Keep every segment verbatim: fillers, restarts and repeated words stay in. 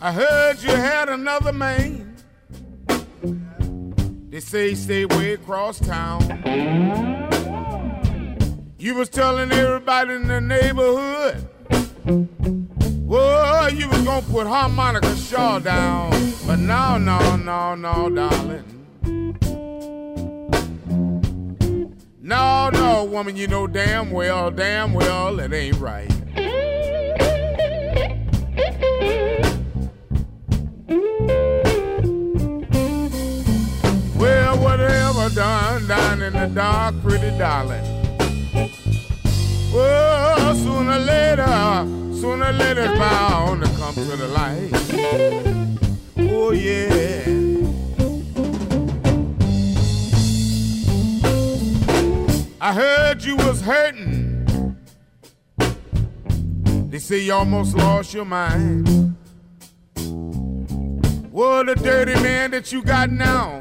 I heard you had another man. They say he stayed way across town. You was telling everybody in the neighborhood, whoa, you was gonna put Harmonica Shaw down. But no, no, no, no, darling. No, no, woman, you know damn well, damn well it ain't right. Well, whatever done, done in the dark, pretty darling. Well, sooner or later, sooner or later it's bound to come to the light. Oh, yeah. I heard you was hurting. They say you almost lost your mind. Well, the dirty man that you got now,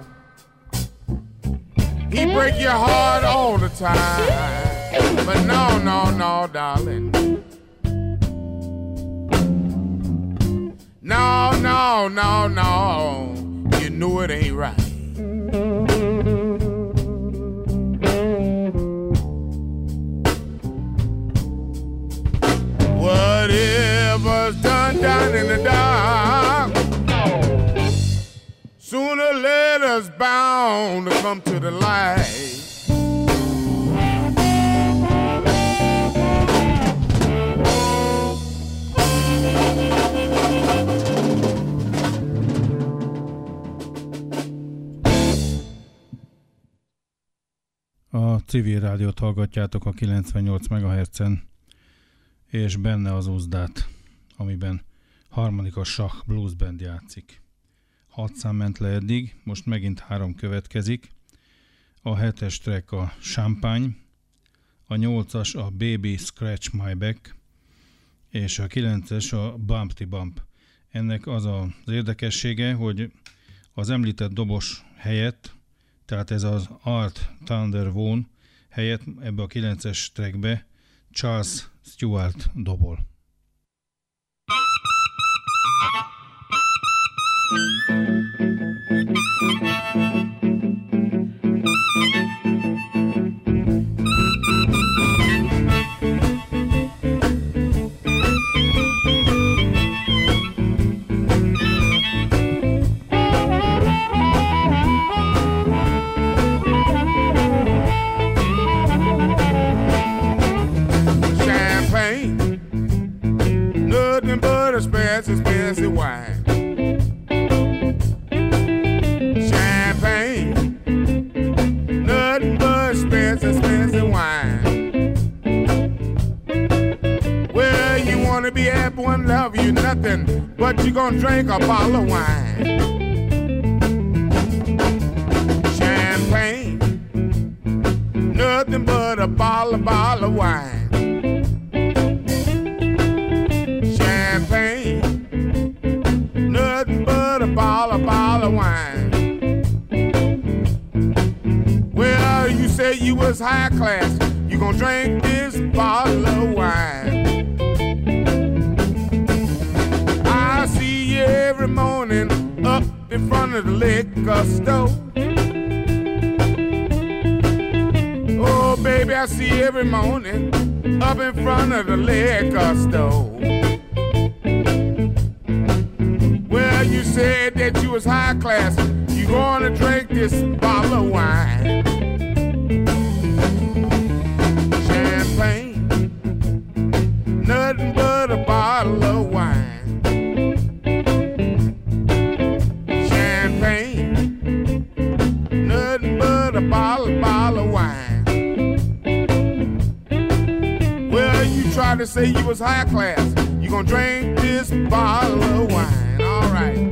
he break your heart all the time. But no, no, no, darling. No, no, no, no. You know it ain't right. Whatever's done, done in the dark, sooner or later it's bound to come to the light. A civil rádiót hallgatjátok a kilencvennyolc megahertzen, és benne az Uzdát, amiben harmadik a Schach Blues Band játszik. Hat szám ment le eddig, most megint három következik. A hetes track a Champagne, a nyolcas a Baby Scratch My Back, és a kilences a Bumpty Bump. Ennek az az érdekessége, hogy az említett dobos helyett, tehát ez az Art Thunder Vaughan helyett ebbe a kilences trackbe Charles Stewart dobol. Expensive, expensive wine. Champagne, nothing but expensive, expensive wine. Well, you wanna be happy and love you nothing, but you gonna drink a bottle of wine. Champagne, nothing but a bottle, a bottle of wine. Nothing but a bottle, a bottle of wine. Well, you say you was high class, you gonna drink this bottle of wine. I see you every morning up in front of the liquor store. Oh, baby, I see you every morning up in front of the liquor store. Well, you said that you was high class, you gonna drink this bottle of wine. Champagne, nothing but a bottle of wine. Champagne, nothing but a bottle, bottle of wine. Well, you tried to say you was high class, you gonna drink this bottle of wine. All right.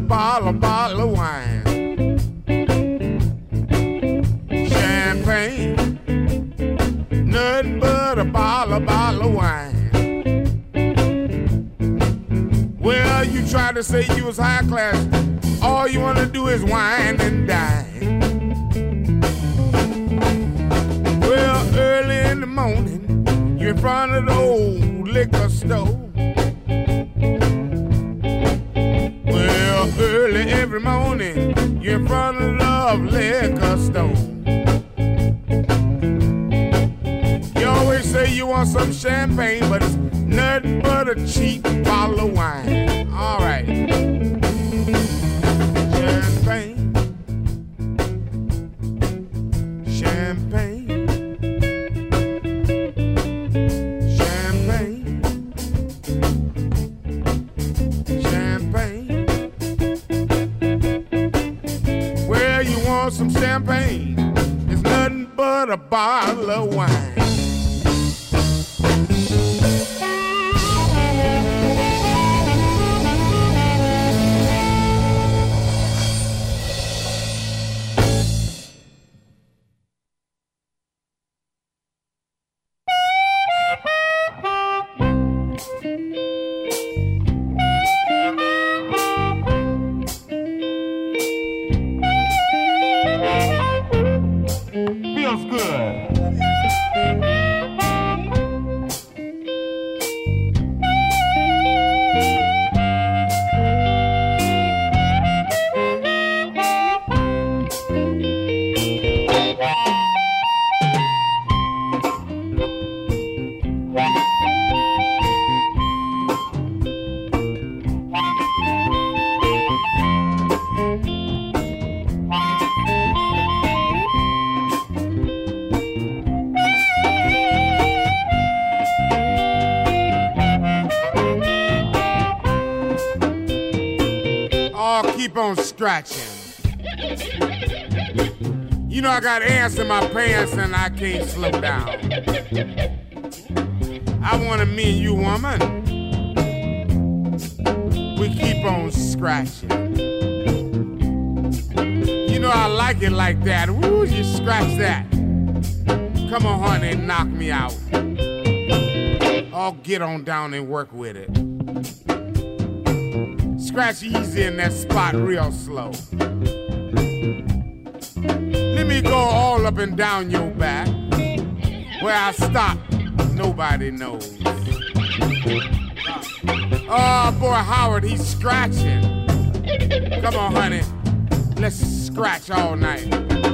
bottle, a bottle of wine. Champagne, nothing but a bottle, a bottle of wine. Well, you try to say you was high class, all you want to do is wine and dine. Well, early in the morning, you're in front of the old liquor store. Well, early every morning, you're in front of the liquor store. You always say you want some champagne, but it's nothing but a cheap bottle of wine. All right. Champagne. Champagne. Champagne. Champagne. Well, you want some champagne. It's nothing but a bottle of wine. Feels good. Keep on scratching. You know I got ants in my pants and I can't slow down. I want to meet you, woman. We keep on scratching. You know I like it like that. Woo, you scratch that. Come on, honey, knock me out. I'll get on down and work with it. Scratch easy in that spot real slow. Let me go all up and down your back. Where I stop, nobody knows. Oh, boy, Howard, he's scratching. Come on, honey. Let's scratch all night.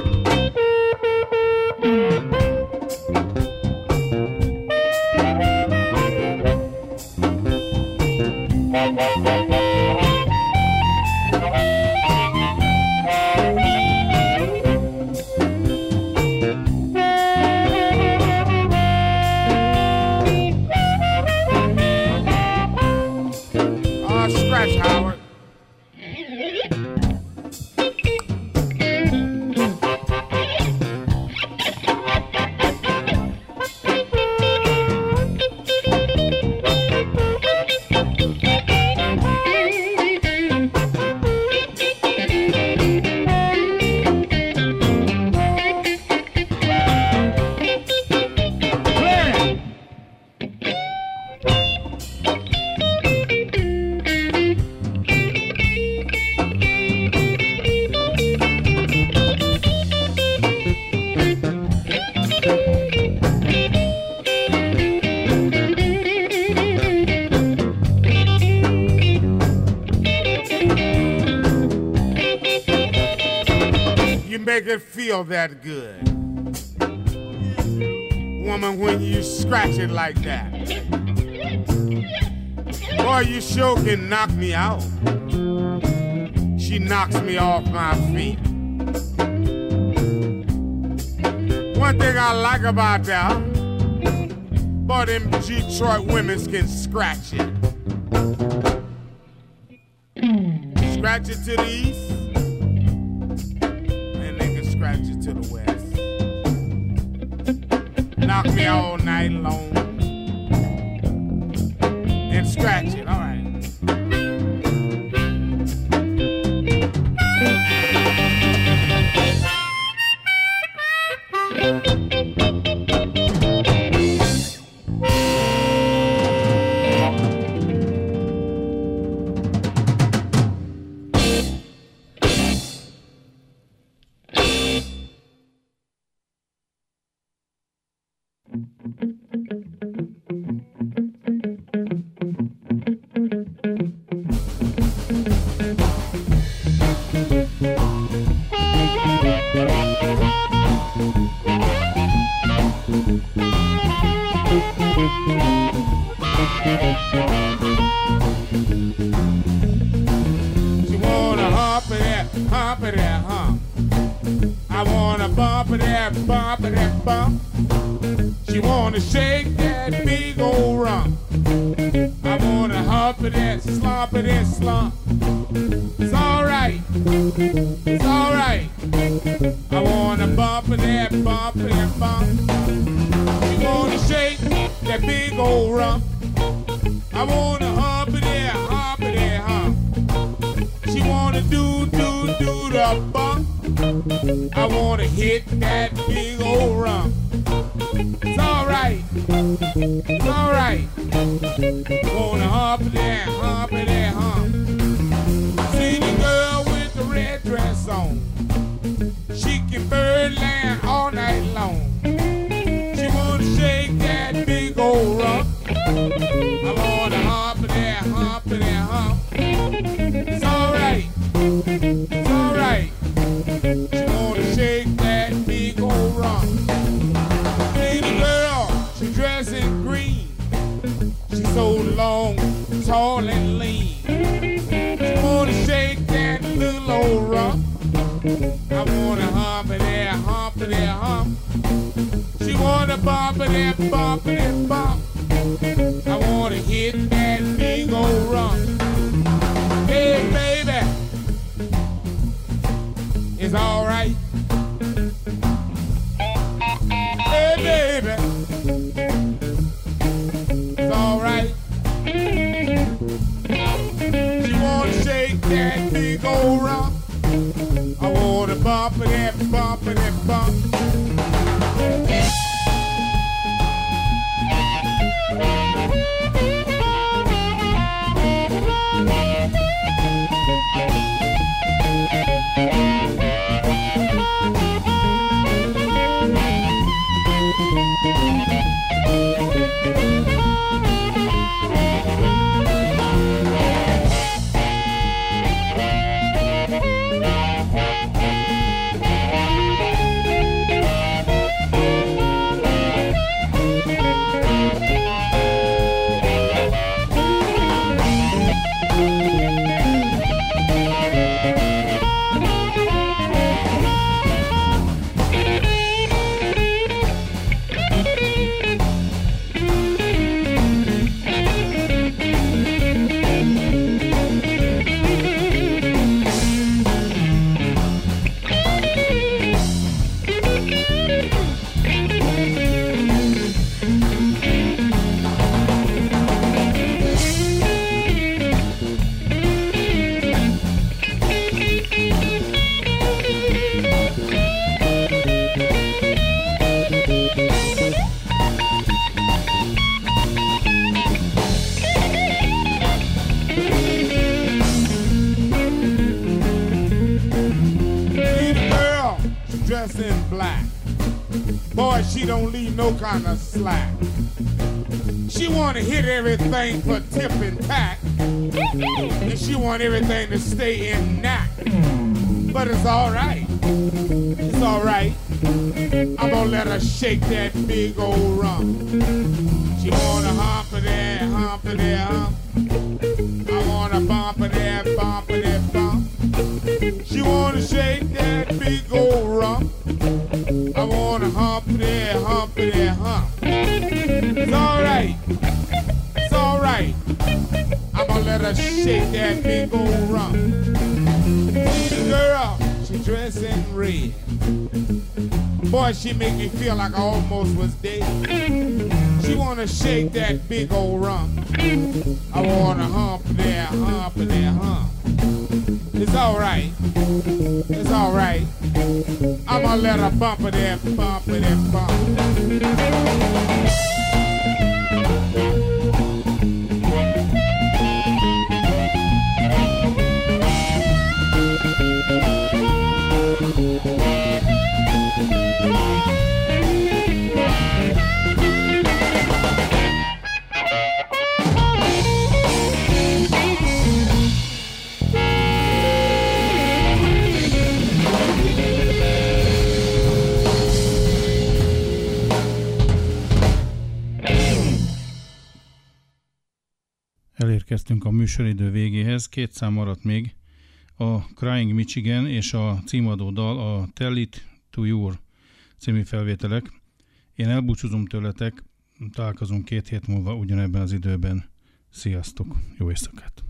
Scratch, Howard. Make it feel that good. Woman, when you scratch it like that, boy, you sure can knock me out. She knocks me off my feet. One thing I like about that, boy, them Detroit women can scratch it. Scratch it to the east, scratch it to the west. Knock me all night long and scratch it, all right. She wanna hump it, that, hump it, that, hump. I wanna bump it, that, bump it, that, bump. She wanna shake that big old rump. I wanna hump it, that, slump it, that, slump. It's alright, it's alright. I wanna bump it, that, bump it, that, bump. She wanna shake that big old rump. I wanna hump it, that, hump it, that, hump. She wanna do, do, do the bump. I wanna hit that big old rump. It's alright, it's alright. Wanna hump it, that, hump it, that, hump. See the girl with the red dress on. She can birdland all night long. She wanna shake that big old rump. I wanna hump it, that, hump it, that, hump. It's alright, it's alright. She wanna shake that big old rump. See the girl, she dressed in green. She's so long, tall and lean. She wanna shake that little old rump. I wanna hump it, that, hump it, that, hump. She wanna bump it, that, bump it, that, bump. I wanna hit that big old rump. Hey, baby, it's alright. Hey, baby, it's alright. She wanna shake that big old rump. I wanna bump it, that, bump it, that, bump. In black. Boy, she don't leave no kind of slack. She wanna hit everything for tip and tack. And she want everything to stay in knack. But it's alright. It's alright. I'm gonna let her shake that big old rump. She wanna hump it there, hump it there, hump. I wanna bump it there, bump it there, bump. She wanna shake that big old rump. I wanna hump it there, hump it there, hump. It's alright, it's alright. I'm gonna let her shake that big old rump. See the girl, she dressed in red. Boy, she make me feel like I almost was dead. She wanna shake that big old rump. I wanna hump it there, hump it there, hump. It's alright, it's alright. I'm gonna let her bump it there, bump it there, bump. Elérkeztünk a műsoridő végéhez, két szám maradt még, a Crying Michigan és a címadó dal, a Tell It To You című felvételek. Én elbúcsúzom tőletek, találkozunk két hét múlva ugyanebben az időben. Sziasztok, jó éjszakát!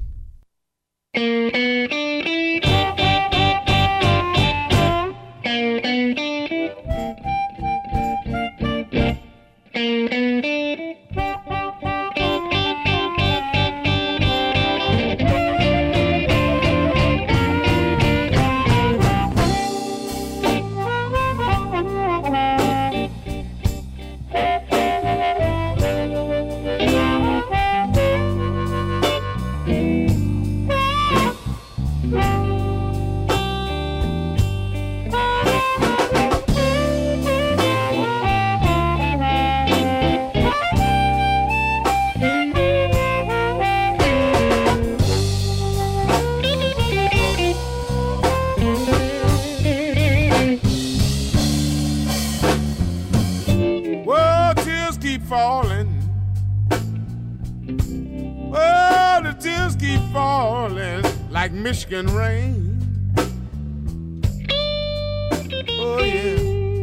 Michigan rain. Oh yeah.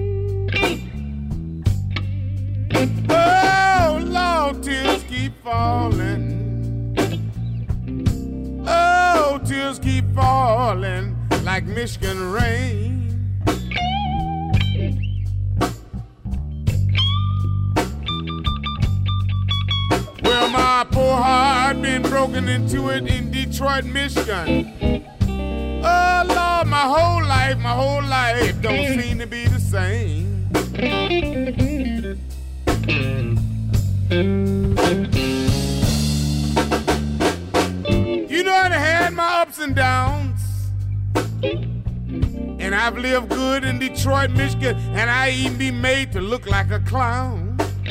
Oh Lord, tears keep falling. Oh, tears keep falling like Michigan rain. Well, my poor heart been broken into it in Detroit, Michigan. Oh Lord, my whole life, my whole life don't seem to be the same. You know, I had my ups and downs, and I've lived good in Detroit, Michigan, and I even be made to look like a clown.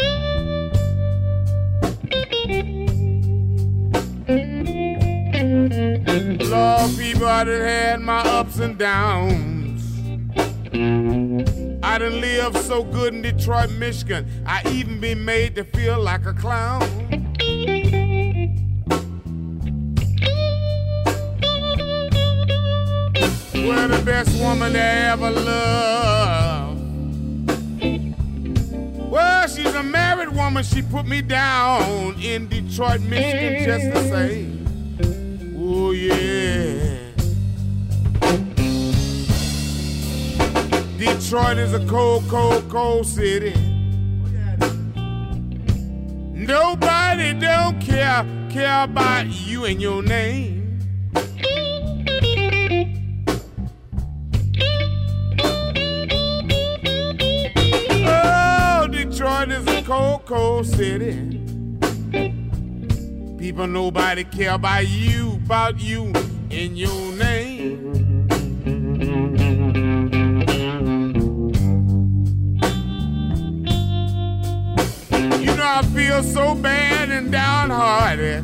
Lord, people, I done had my ups and downs. I done lived so good in Detroit, Michigan, I even been made to feel like a clown. Well, the best woman I ever loved. Well, she's a married woman, she put me down in Detroit, Michigan just the same. Oh yeah. Detroit is a cold, cold, cold city. Nobody don't care, care about you and your name. Oh, Detroit is a cold, cold city. People, nobody care about you, about you in your name. You know, I feel so bad and downhearted.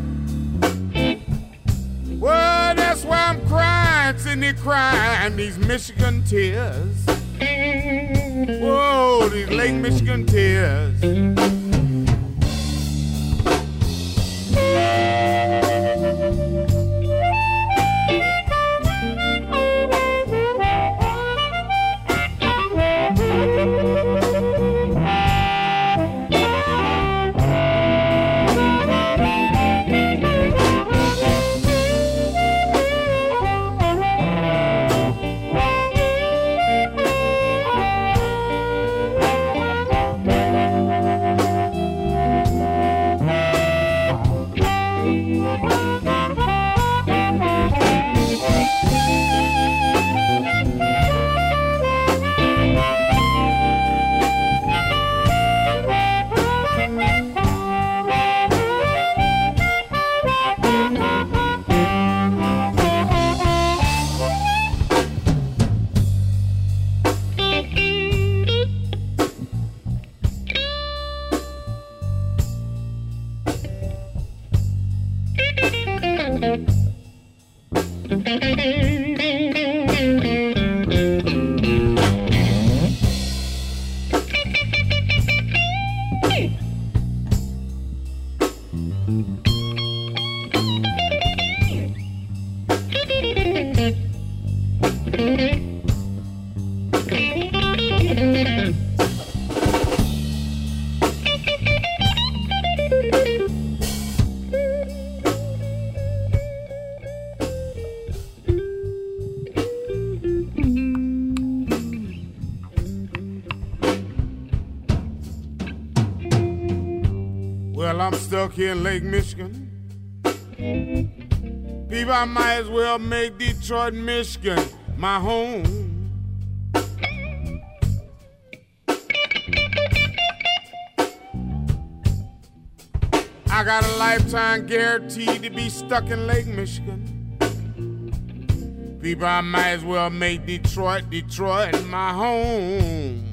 Well, that's why I'm crying, sitting there crying these Michigan tears. Whoa, these Lake Michigan tears. I'm stuck here in Lake Michigan. People, I might as well make Detroit, Michigan my home. I got a lifetime guarantee to be stuck in Lake Michigan. People, I might as well make Detroit, Detroit my home.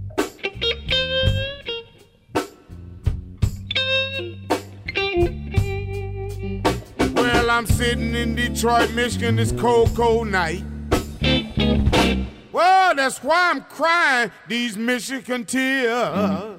Well, I'm sitting in Detroit, Michigan this cold, cold night. Well, that's why I'm crying these Michigan tears.